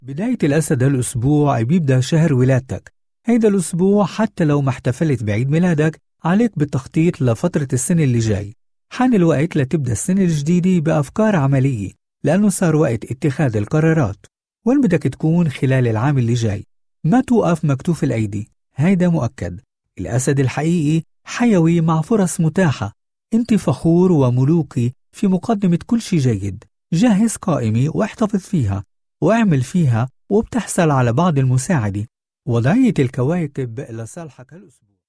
بداية الأسد هالأسبوع بيبدأ شهر ولادتك. هيدا الأسبوع حتى لو ما احتفلت بعيد ميلادك عليك بالتخطيط لفترة السنة اللي جاي. حان الوقت لتبدأ السنة الجديدة بأفكار عملية، لأنه صار وقت اتخاذ القرارات. وين بدك تكون خلال العام اللي جاي؟ ما توقف مكتوف الأيدي، هيدا مؤكد. الأسد الحقيقي حيوي مع فرص متاحة. انت فخور وملوكي في مقدمة كل شيء جيد. جهز قائمة واحتفظ فيها واعمل فيها، وبتحصل على بعض المساعدة. وضعية الكواكب لصالحك هالأسبوع.